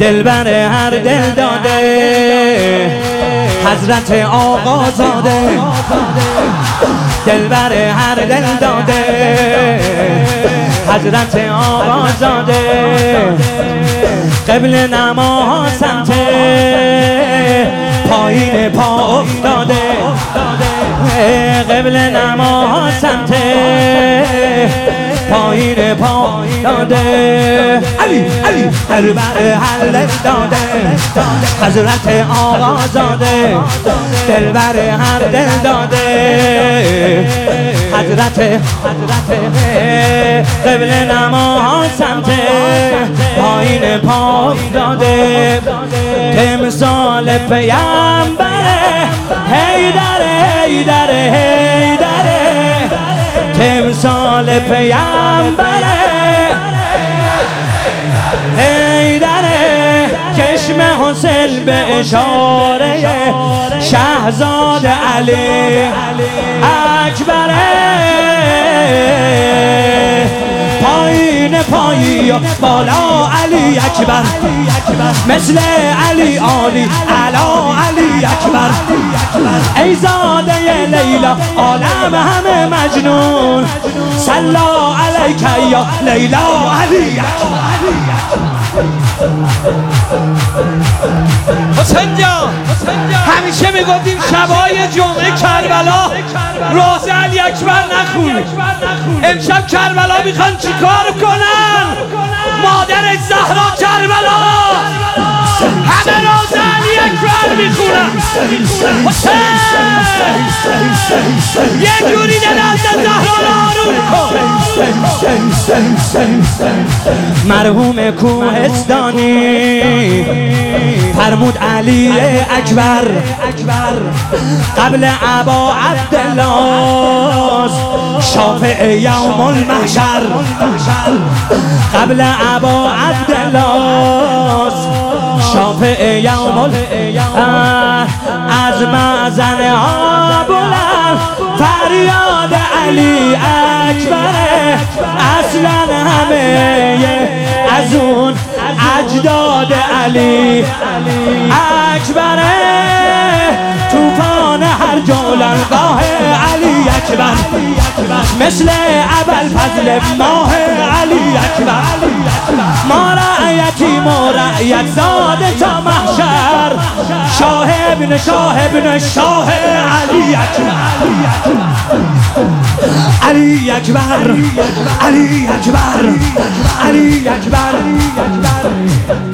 دلبر هر دل داده حضرت آقا زاده، دلبر هر دل داده حضرت آقا زاده، قبل نما سمت پایین پا افتاده، قبل نما سمت پایین پا داده، علی علی دلبر هر دل داده حضرت آقا زاده، دلبر هر دل داده حضرت قبل نما سمت پایین پا داده، تمثال پیامبره حیدره حیدره حیدره، تمثال پیامبره حیدره، چشم حسین به اشاره شهزاد علی اکبره، پایین پایی بالا علی اکبر، مثل علی عالی علا علی اکبر، ای زاده لیلا عالم همه مجنون، صلا علیک یا لیلا علی اکبر. حسین جان همیشه میگفتیم شبای جمعه کربلا راز علی اکبر نخون، امشب کربلا میخوان چیکار کنن؟ مادر زهرا کربلا همه راز علی اکبر میخونن. یه جوری دل زهرا رو آروم کن. مرحوم کوهستانی فرمود علی اکبر قبل ابا عبدالله شافع یوم المحشر، قبل ابا عبدالله شافع یوم از مأذن ها بلند فریاد علی اکبر، اصلا همه از اون اجداد علی اکبره، توفان هر جولانگاه علی اکبر، مثل ابوالفضل ماه علی اکبر، ما رعیتی ما رعیت زاده تا محشر، شاه ابن شاه ابن شاه علی اکبر، علی اکبر علی اکبر علی اکبر.